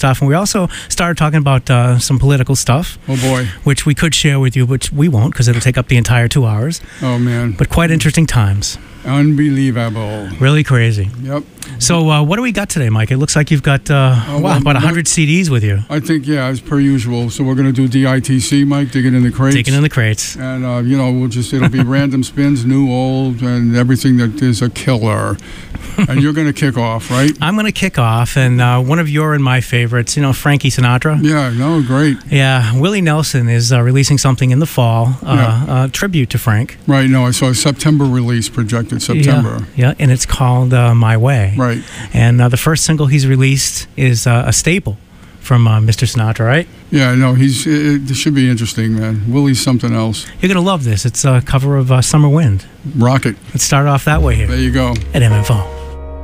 stuff, and we also started talking about some political stuff. Oh boy. Which we could share with you, which we won't because it'll take up the entire 2 hours. Oh man. But quite interesting times. Unbelievable. Really crazy. Yep. So what do we got today, Mike? It looks like you've got about 100 CDs with you. I think, yeah, as per usual. So we're going to do DITC, Mike, Digging in the Crates. Digging in the Crates. And, it'll be random spins, new, old, and everything that is a killer. And you're going to kick off, right? I'm going to kick off, and one of your and my favorites, Frankie Sinatra. Yeah, no, great. Yeah, Willie Nelson is releasing something in the fall, a tribute to Frank. Right, no, I saw a September release, projected September. Yeah, and it's called My Way. Right. And the first single he's released is a staple from Mr. Sinatra, right? Yeah, no, it should be interesting, man. Willie's something else. You're going to love this. It's a cover of Summer Wind. Rock it. Let's start off that way here. There you go. At MFO.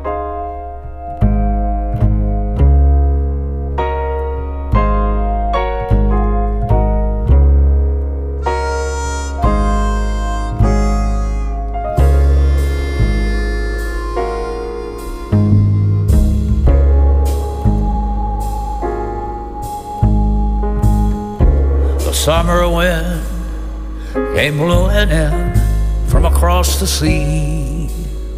Summer wind came blowing in from across the sea.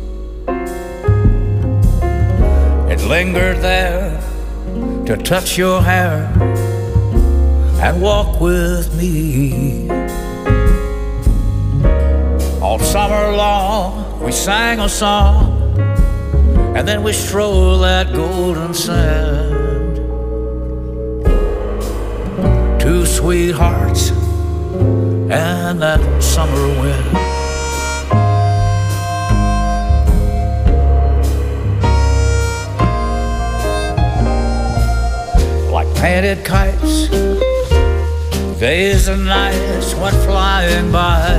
It lingered there to touch your hair and walk with me. All summer long we sang a song, and then we strolled that golden sand. Two sweethearts and that summer wind. Like painted kites, days and nights went flying by.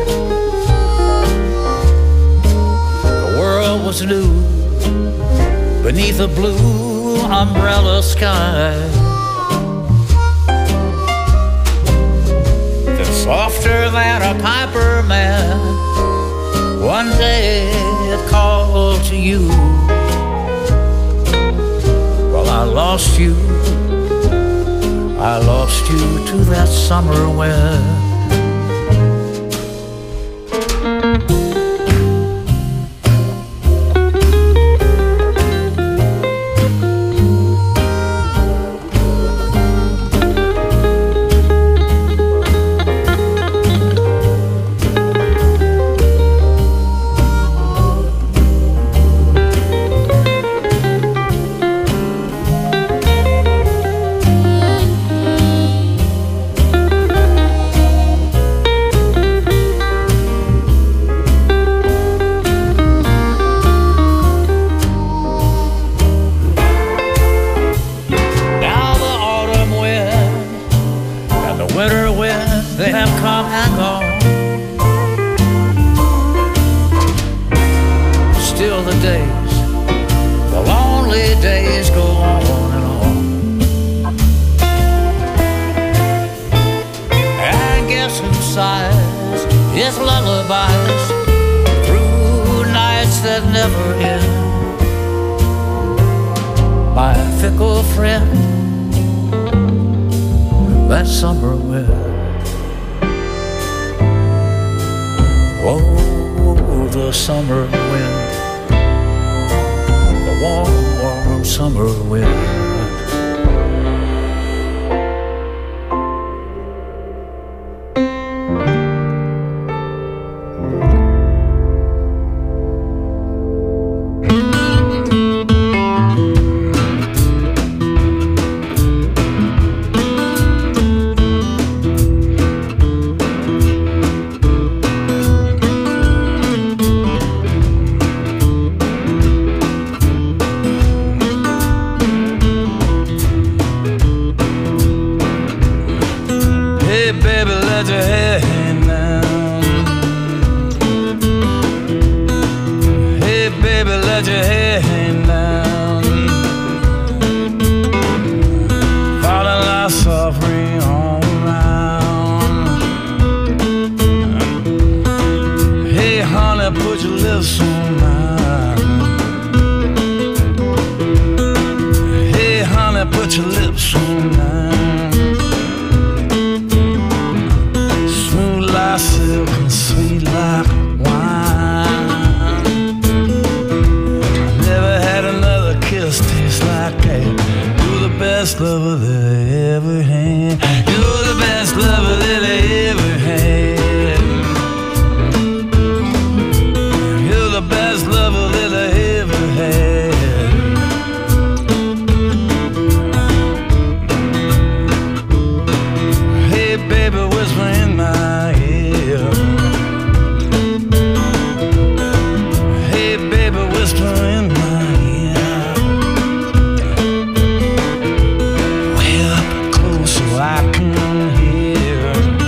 The world was new beneath a blue umbrella sky. Softer than a piper man, one day it called to you. Well, I lost you to that summer wind. lips one night. Smooth like silk and sweet like wine. Never had another kiss taste like that. You're the best lover that I ever had. You're the best lover that I ever had. You're the best lover that I ever had. Hey baby, whisper in my ear. Hey baby, whisper in my ear. Way up close so I can hear.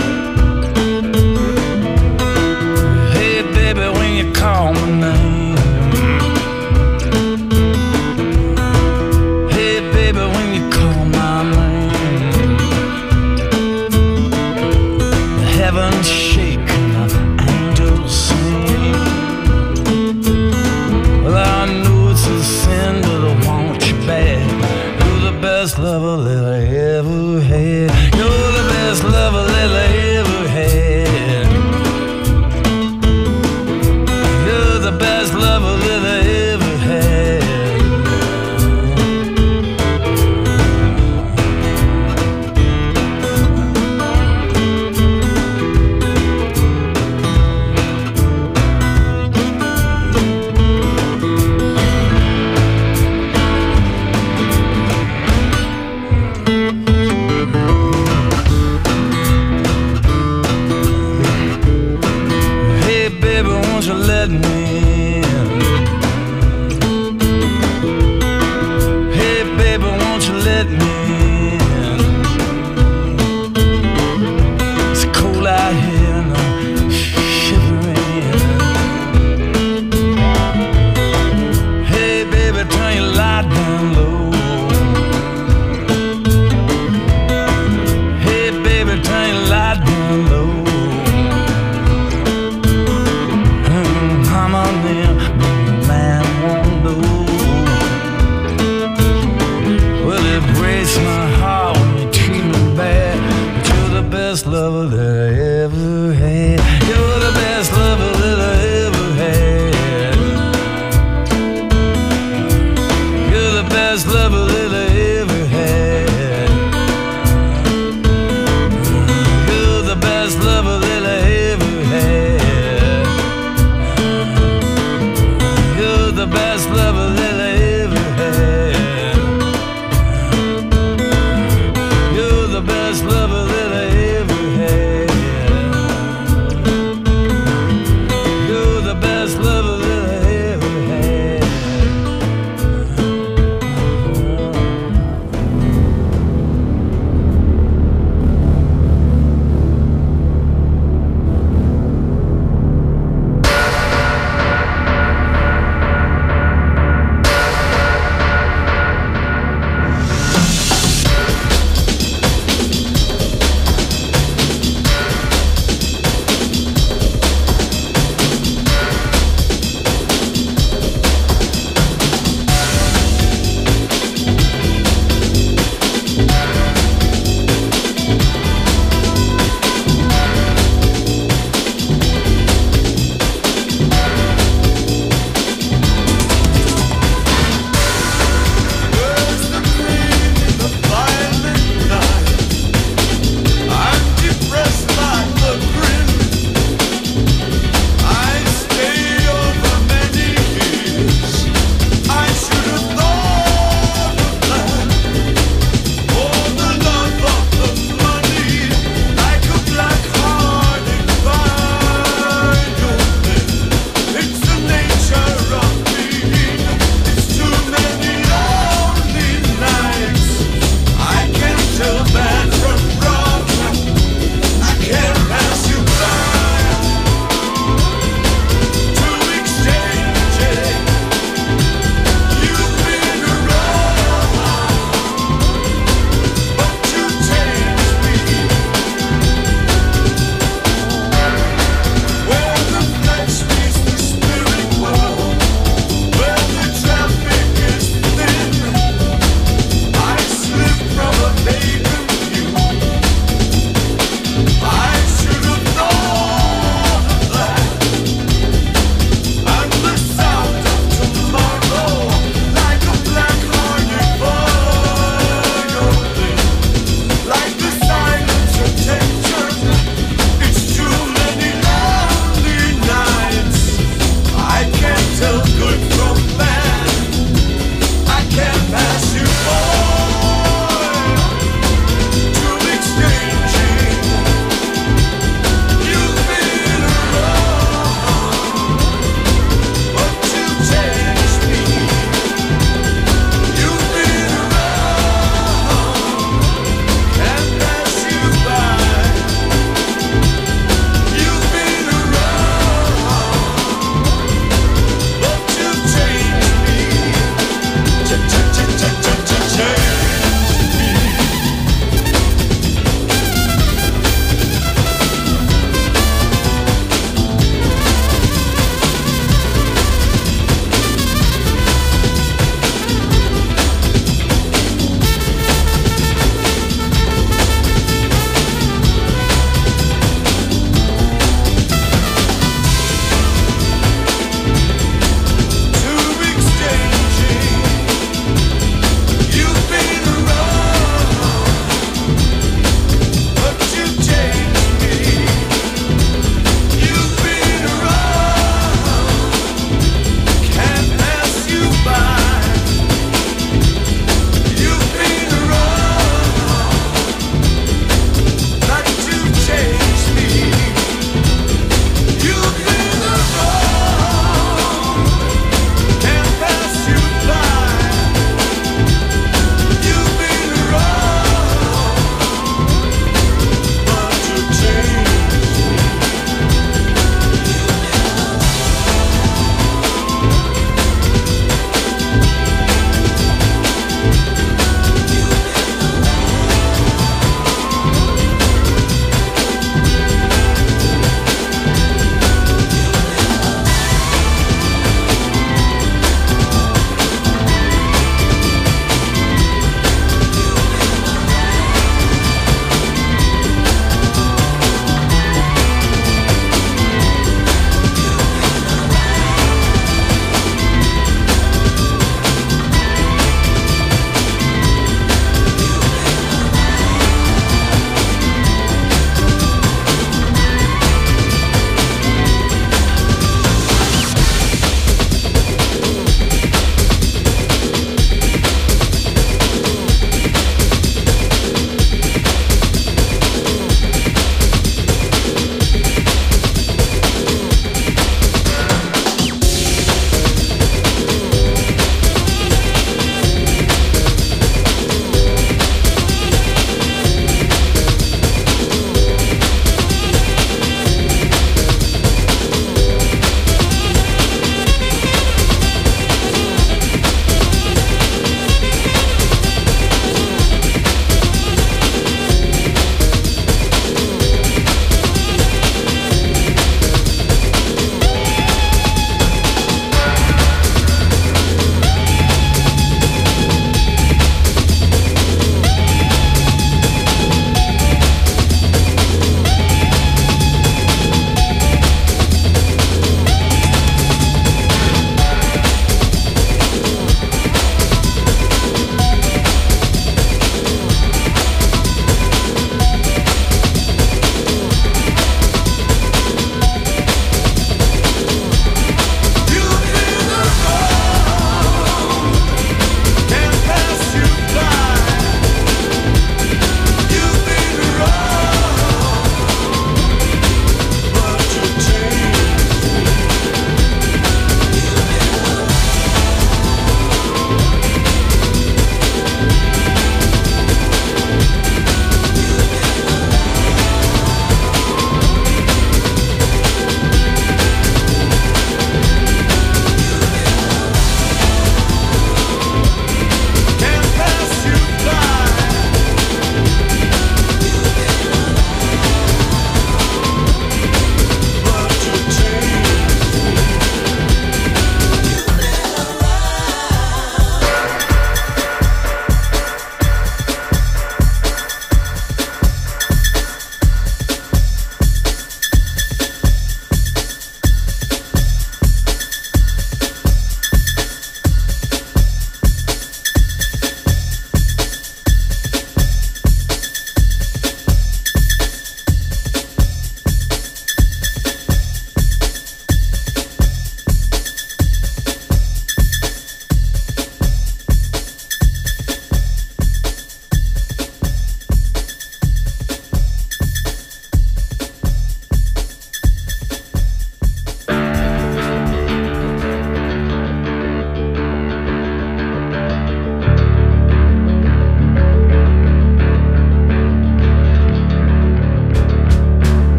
Hey baby, when you call my name. Hey baby, when you call my name. The heavens shake and the angels sing. Well, I know it's a sin, but I want you back. You're the best lover that I ever had. You're the best lover that I ever had. You're the best lover that I ever had. Hey baby, won't you let me in? Hey baby, won't you let me in? It's cold out here and I'm shivering. Hey baby, turn your light down low. Hey baby, turn your light down low. I'm on there, man won't know. Well, it breaks my heart.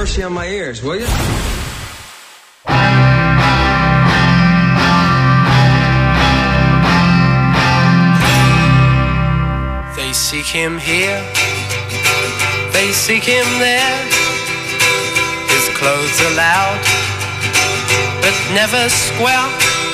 mercy on my ears, will you? They seek him here, they seek him there. His clothes are loud, but never square.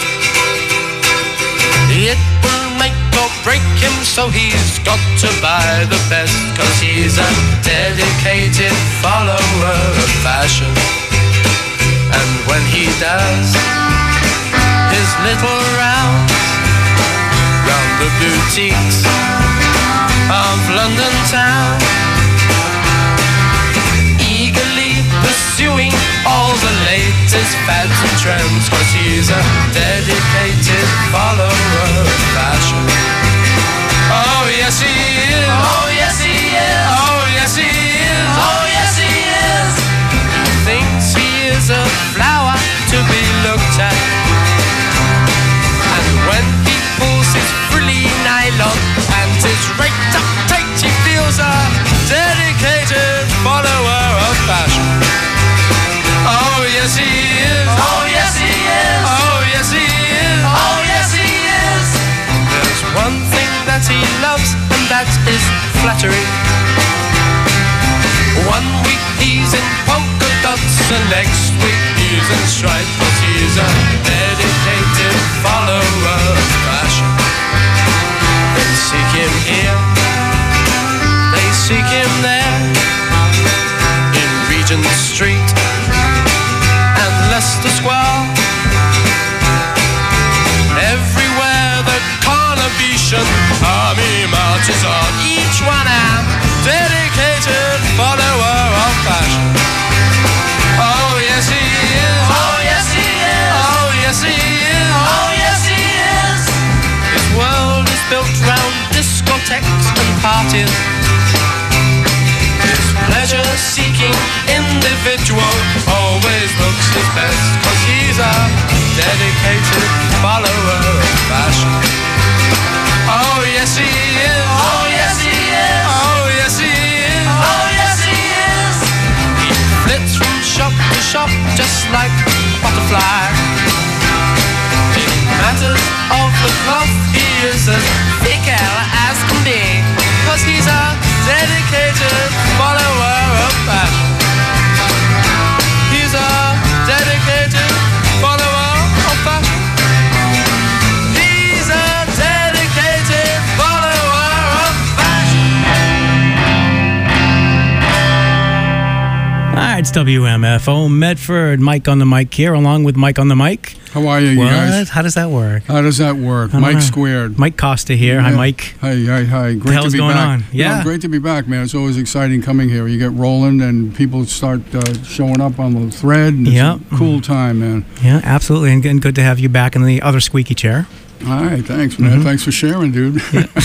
It will make or break him, so he's got to buy the best, 'cause he's a dedicated follower of fashion. And when he does his little rounds round the boutiques of London town, eagerly pursuing all the latest fads and trends, 'cause he's a dedicated follower of fashion. Oh yes he is, oh yes he is, oh yes he is, oh yes he is. Thinks he is a flower to be looked at, and when he pulls his frilly nylon and his raked up tight, he feels a dedicated follower of fashion. Oh yes he is, oh yes he is, oh yes he is, oh yes he is. There's one thing that he loves, and that is flattery. One week he's in polka dots, and next week he's in stripes, but he's a dedicated follower of fashion. They seek him here, they seek him there, in Regent Street and Leicester Square. Everywhere the Carnation army marches on, each one a dedicated follower of fashion. Oh yes he is, oh yes he is, oh yes he is, oh yes he is. His world is built round discotheques and parties. His pleasure-seeking individual always looks his best, 'cause he's a dedicated follower of fashion. Oh yes he is, oh yes he is, oh yes he is, oh yes he is. He flits from shop to shop just like a butterfly. In matters of the cloth he is as fickle as can be, 'cause he's a dedicated follower of fashion. He's a dedicated follower of fashion. He's a dedicated follower of fashion. All right, it's WMFO Medford. Mike on the mic here, along with Mike on the mic. How are you, What? guys? How does that work? How does that work? I don't Mike know. squared. Mike Costa here. Hi, Yeah. Mike. Hi. Great the hell's to be going back. on? Yeah. No, great to be back, man. It's always exciting coming here. You get rolling, and people start showing up on the thread. And Yep. It's a cool time, man. Yeah, absolutely. And good to have you back in the other squeaky chair. All right, thanks, man. Mm-hmm. Thanks for sharing, dude.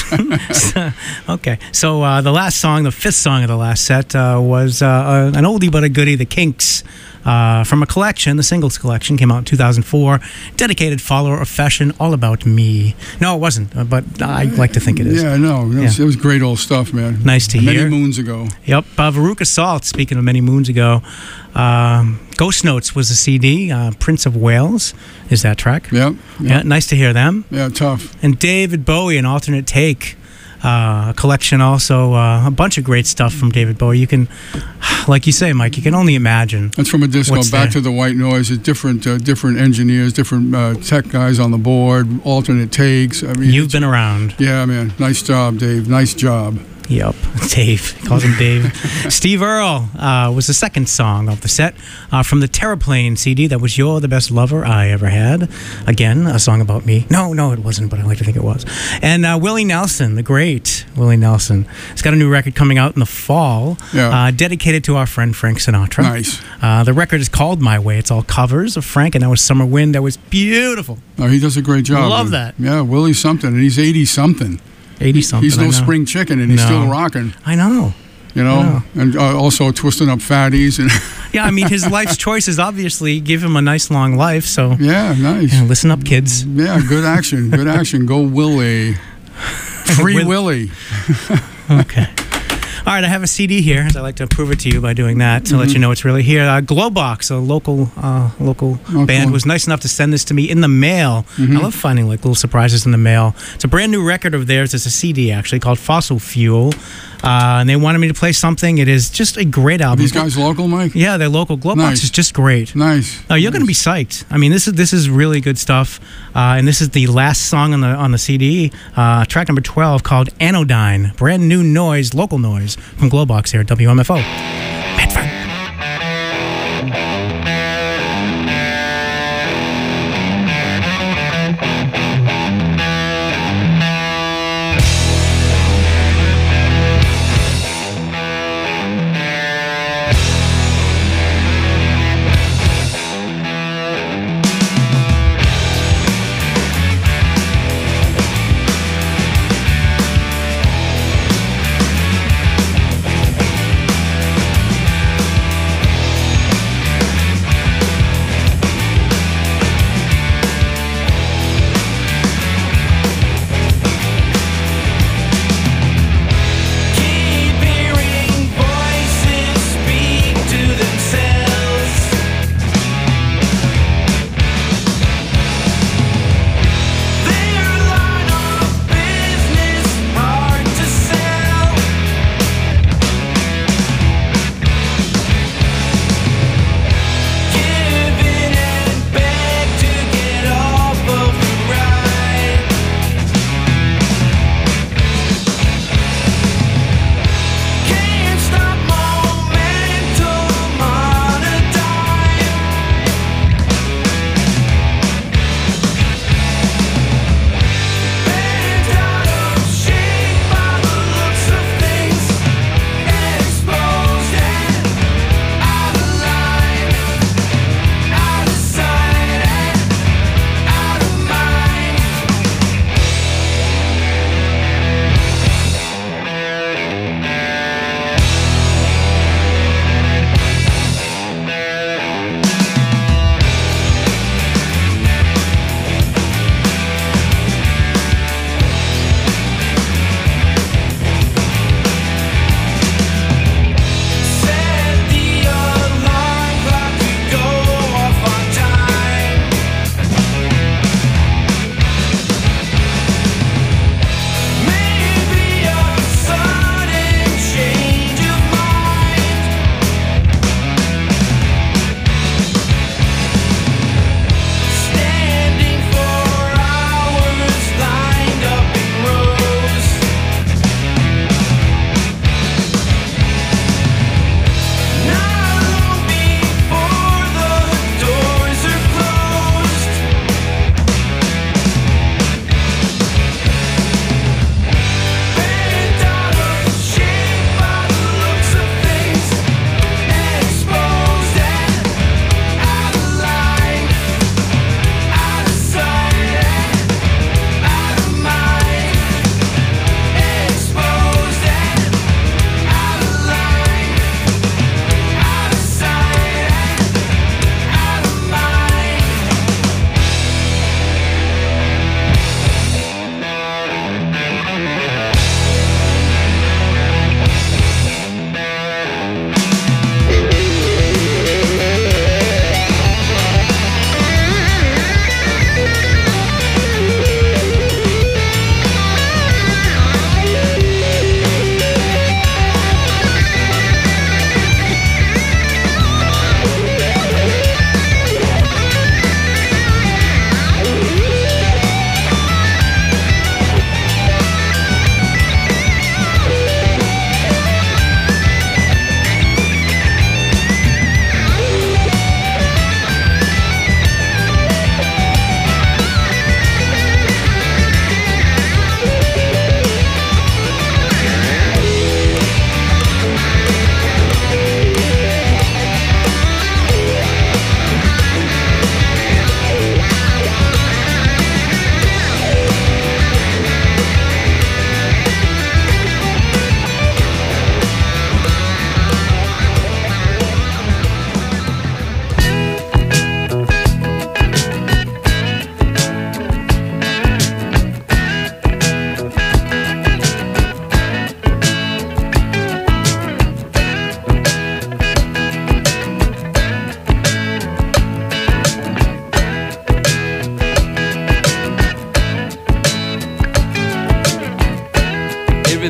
Okay, so the last song, the fifth song of the last set, was an oldie but a goodie, The Kinks, from a collection, the singles collection, came out in 2004, dedicated follower of fashion, All About Me. No, it wasn't, but I like to think it is. Yeah, no, it was great old stuff, man. Nice to hear. Many moons ago. Yep, Veruca Salt, speaking of many moons ago, Ghost Notes was the CD, Prince of Wales is that track. Yep. Yeah, nice to hear them. Yeah, tough. And David Bowie, An Alternate Take, a collection also, a bunch of great stuff from David Bowie. You can, like you say, Mike, you can only imagine. That's from a disco. What's Back there? to the White Noise. It's different engineers, different tech guys on the board, alternate takes. I mean, You've been around. Yeah, man. Nice job, Dave. Nice job. Yep, Dave. He calls him Dave. Steve Earle was the second song of the set from the Terraplane CD. That was You're the Best Lover I Ever Had. Again, a song about me. No, it wasn't, but I like to think it was. And Willie Nelson, the great Willie Nelson. He's got a new record coming out in the fall, dedicated to our friend Frank Sinatra. Nice. The record is called My Way. It's all covers of Frank, and that was Summer Wind. That was beautiful. Oh, he does a great job. Love man. that. Yeah, Willie's something, and he's 80-something. 80-something. He's I no know. spring chicken, and he's No. still rocking. I know. You know, and also twisting up fatties and Yeah, I mean, his life's choices obviously give him a nice long life. So yeah, nice. yeah, listen up, kids. Yeah, good action. Good action. Go Willie. Free Willie. Okay. All right, I have a CD here. I'd like to prove it to you by doing that to let you know it's really here. Glowbox, a local band, cool. was nice enough to send this to me in the mail. I love finding like little surprises in the mail. It's a brand new record of theirs. It's a CD actually called Fossil Fuel, and they wanted me to play something. It is just a great album. These guys local, Mike? Yeah, they're local. Glowbox Nice. is just great. Nice. You're going to be psyched. I mean, this is really good stuff, and this is the last song on the CD, track number 12, called Anodyne. Brand new noise, local noise from Glowbox here at WMFO. Medford.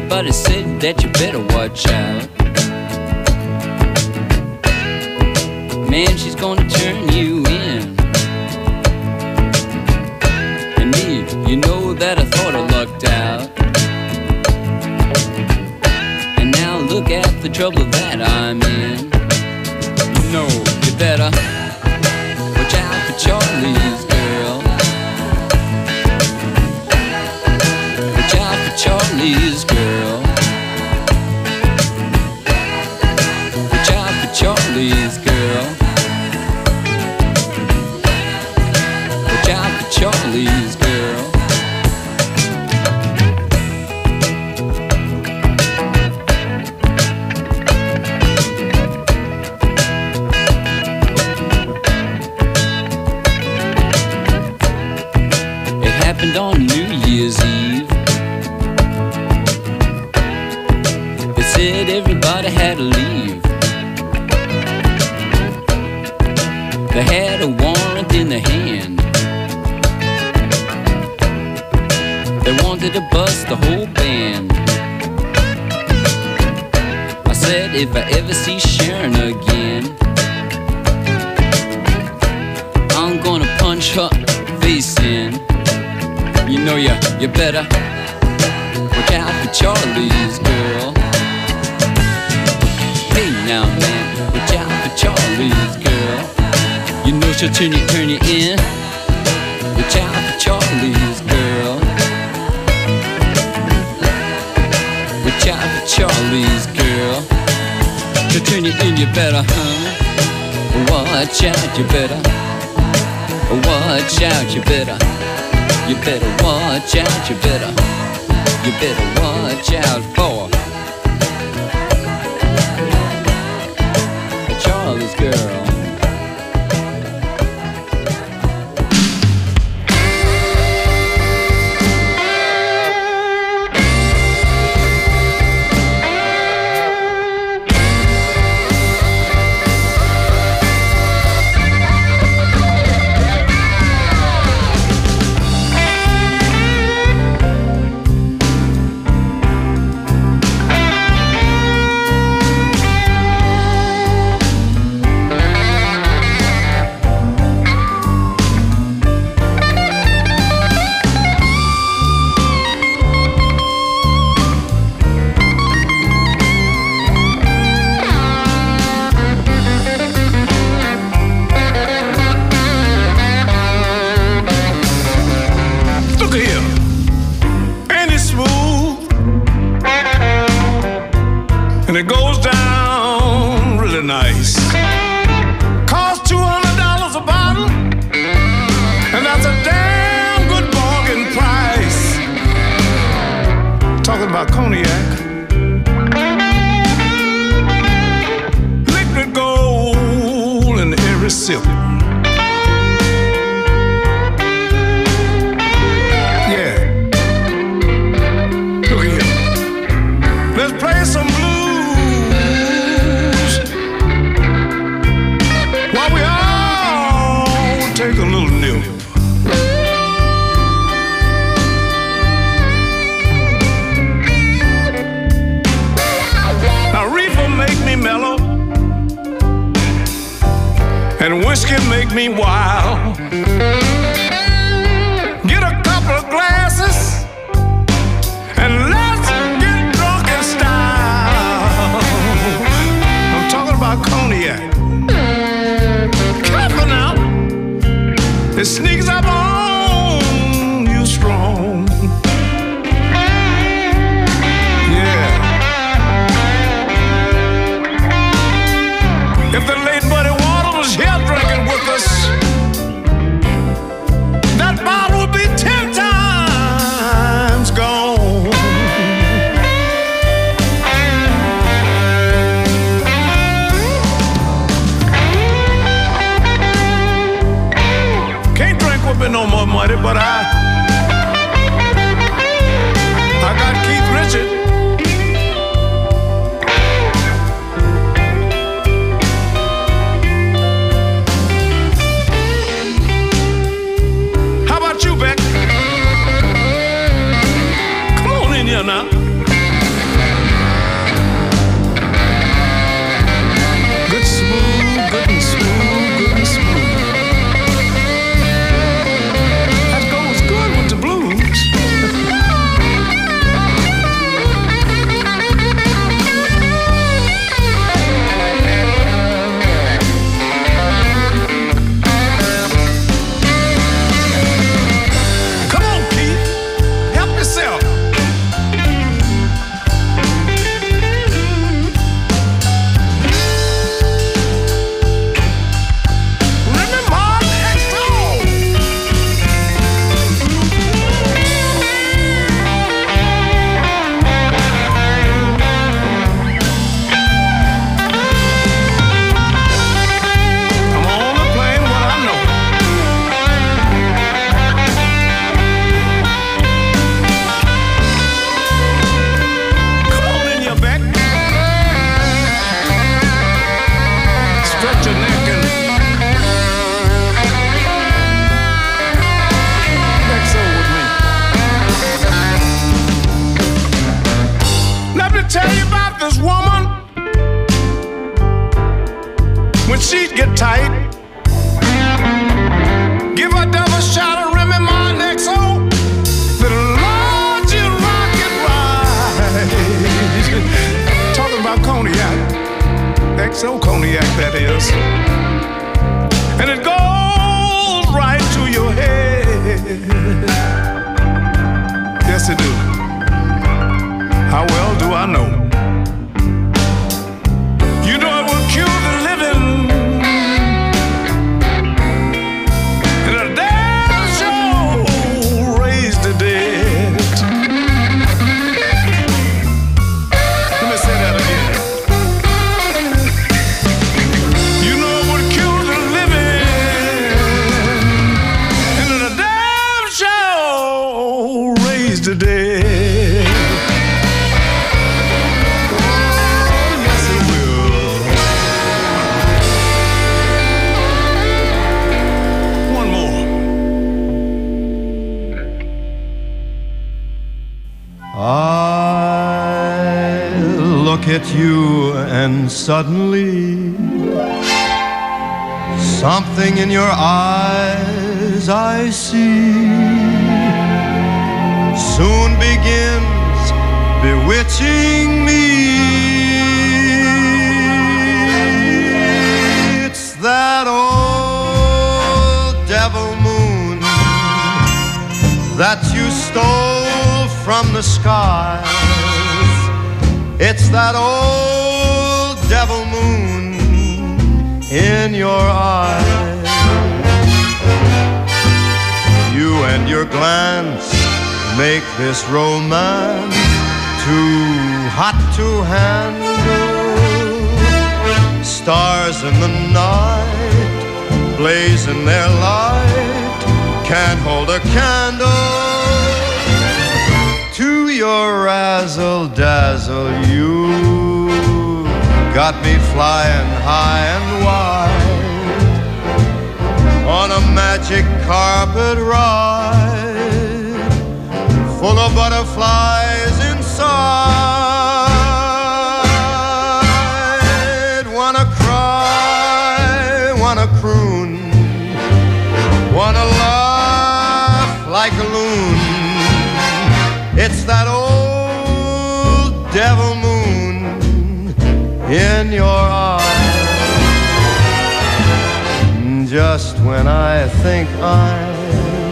Everybody said that you better watch out. Man, she's gonna turn you in. And me, you know that I thought I lucked out. And now look at the trouble that I'm in. You know, you better watch out for Charlie's girl. Watch out for Charlie's girl. Watch out for Charlie's girl. Watch out for Charlie's girl. It happened on New Year's Eve. They said everybody had to leave. They had a warrant in their hand. They wanted to bust the whole band. I said if I ever see Sharon again, I'm gonna punch her face in. You know you better watch out for Charlie's girl. Hey now man, watch out for Charlie's girl. You know she'll turn you in. Watch out for Charlie's girl. Watch out for Charlie's girl. She'll turn you in, you better, watch out, you better. Watch out, you better. You better watch out, you better. You better watch out for Charlie's girl. It goes down really nice. Costs $200 a bottle, and that's a damn good bargain price. Talking about cognac, liquid gold in every sip. Yeah, look at here. Let's play some blues. Take a little nip. Now reefer make me mellow, and whiskey make me wild. Get a couple of glasses and let's get drunk in style. I'm talking about cognac. Careful now. It sneaks up on you strong. Yeah. If the late Buddy Water was here drinking with us, tell you about this woman. When she'd get tight, give her double shot of Remy Martin XO. The Lord, you rock it right. Talking about cognac, XO cognac that is, and it goes right to your head. Yes, it do. How well do I know? You know it will cure the living, and a damn sure raise the dead. Let me say that again. You know it would cure the living, and a damn sure raise the dead. I look at you and suddenly something in your eyes I see soon begins bewitching me. It's that old devil moon that you stole from the skies. It's that old devil moon in your eyes. You and your glance make this romance too hot to handle. Stars in the night blazing their light can't hold a candle to your razzle-dazzle. You got me flying high and wide on a magic carpet ride full of butterflies inside. Wanna cry, wanna croon, wanna laugh like a loon. It's that old devil moon in your eyes. Just when I think I'm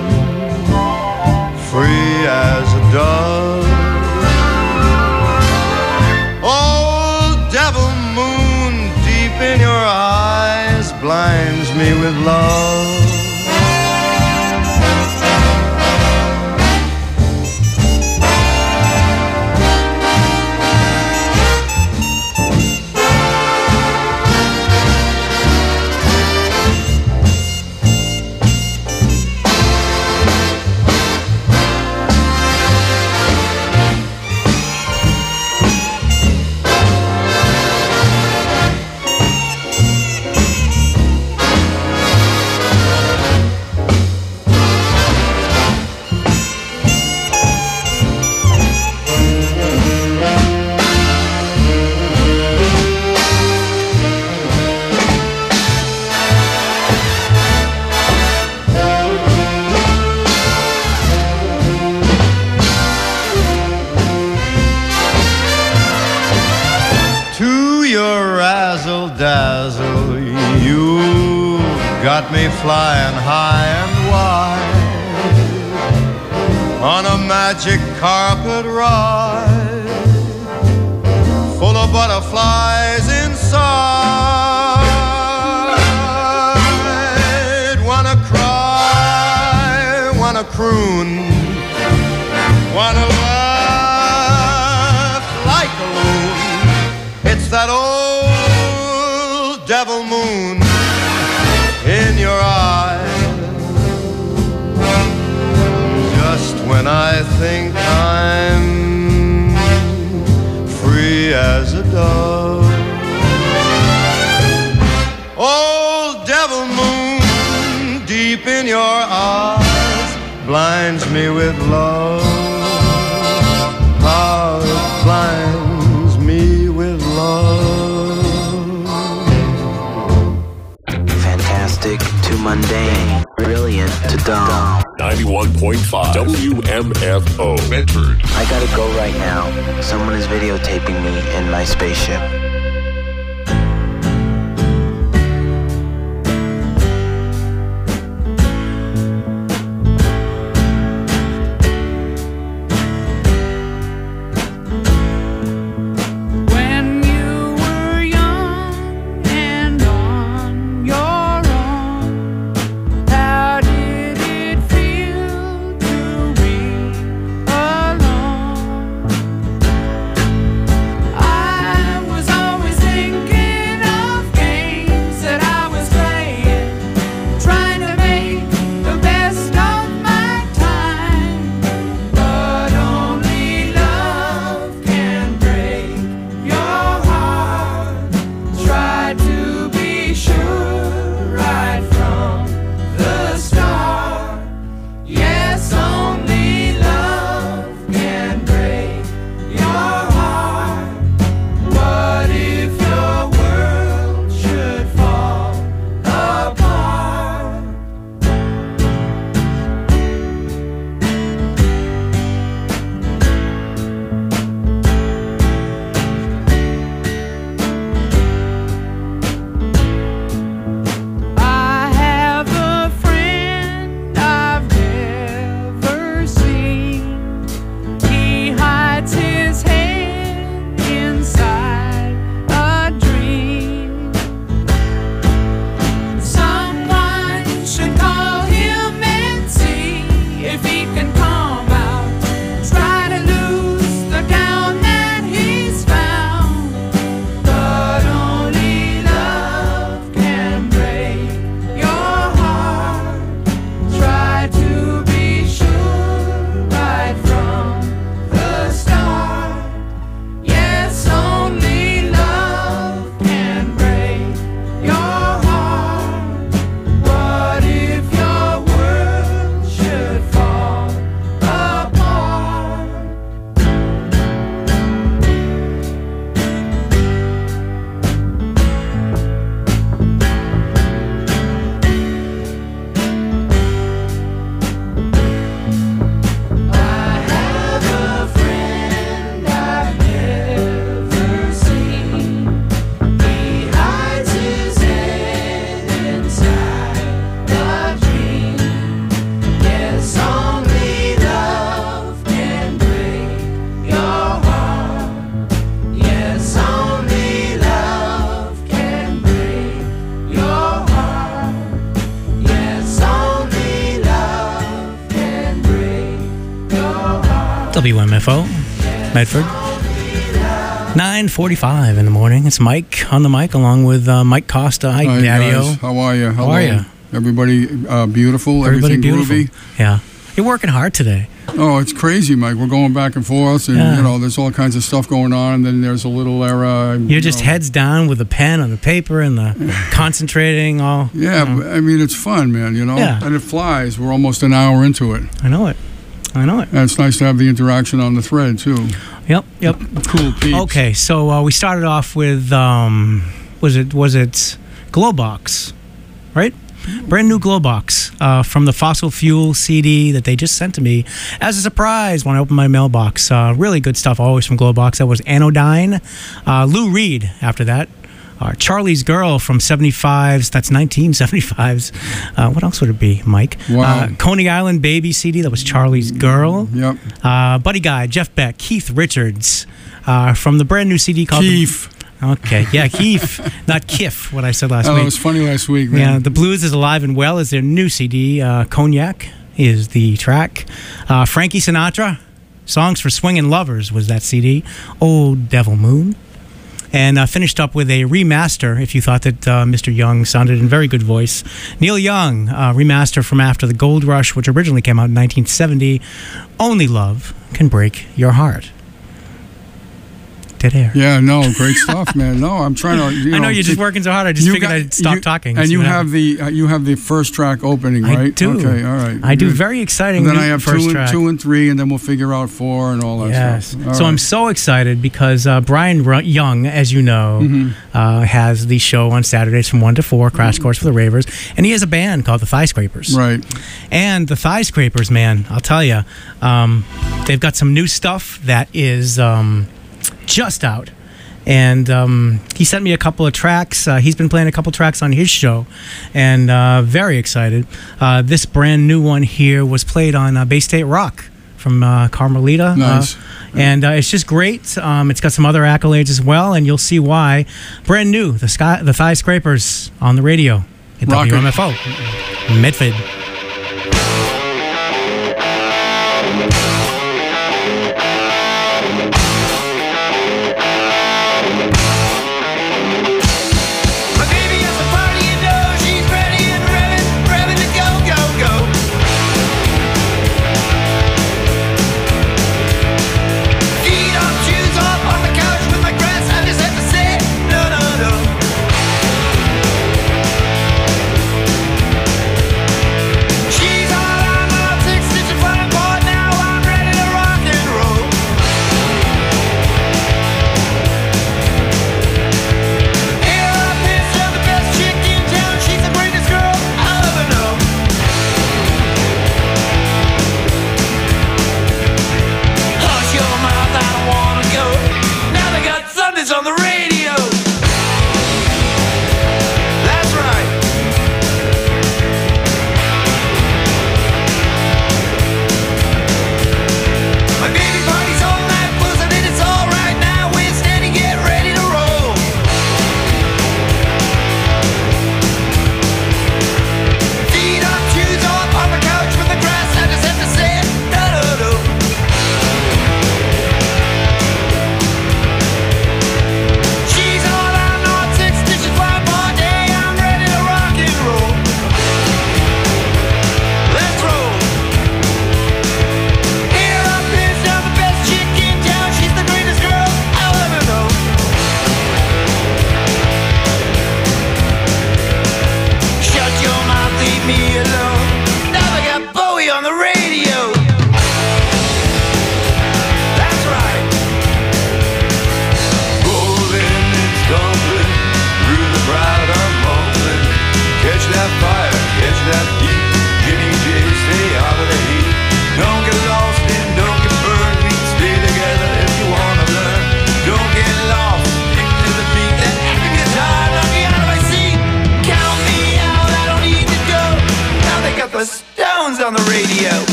free as a dove, old devil moon deep in your eyes blinds me with love. Dazzle, you got me flying high and wide on a magic carpet ride full of butterflies inside. Wanna cry, wanna croon, wanna laugh like a loon. It's that old devil moon in your eyes. Just when I think I'm free as a dove, old devil moon deep in your eyes blinds me with love. How it blinds WMFO Bedford. I gotta go right now. Someone is videotaping me in my spaceship. WMFO, Medford. 9:45 in the morning. It's Mike on the mic along with Mike Costa. Hi, Daddy-O. Guys. How are you? How are you? Everybody beautiful? Everybody Everything beautiful. groovy? Yeah. You're working hard today. Oh, it's crazy, Mike. We're going back and forth, and Yeah. you know, there's all kinds of stuff going on. And then there's a little error. You're just heads down with the pen on the paper and the concentrating all. Yeah, but, I mean, it's fun, man. You know, Yeah. and it flies. We're almost an hour into it. I know it. And it's nice to have the interaction on the thread too. Yep. Cool peeps. Okay, so we started off with was it Glowbox, right? Brand new Glowbox from the Fossil Fuel CD that they just sent to me as a surprise when I opened my mailbox. Really good stuff, always from Glowbox. That was Anodyne. Lou Reed after that. Charlie's Girl from 75's, that's 1975's. What else would it be, Mike? Wow. Coney Island Baby CD, that was Charlie's Girl. Yep. Buddy Guy, Jeff Beck, Keith Richards from the brand new CD called... Keith. Okay, yeah, Keith, not Kiff, what I said last Oh, week. it was funny last week, man. Yeah, The Blues is Alive and Well is their new CD. Cognac is the track. Frankie Sinatra, Songs for Swingin' Lovers was that CD. Old Devil Moon. And finished up with a remaster, if you thought that Mr. Young sounded in very good voice. Neil Young, remaster from after the Gold Rush, which originally came out in 1970. Only Love Can Break Your Heart. dead air. Yeah, no, great stuff, man. No, I'm trying to. I know you're just working so hard. I just figured I'd stop talking. And see you what have the first track opening, right? I do. Okay, all right. I do. Very exciting. And then I have first track. 2 and 3, and then we'll figure out 4 and all that stuff. Yes. So I'm so excited because Brian Young, as you know, has the show on Saturdays from 1 to 4, Crash Course for the Ravers, and he has a band called the Thigh Scrapers. Right. And the Thigh Scrapers, man, I'll tell you, they've got some new stuff that is just out. And he sent me a couple of tracks. He's been playing a couple tracks on his show, and very excited. This brand new one here was played on Bay State Rock from Carmelita. Nice. And it's just great. It's got some other accolades as well, and you'll see why. Brand new, the Thigh Scrapers on the radio at Rock it. WMFO. Medford.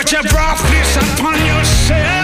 but you brought this upon yourself.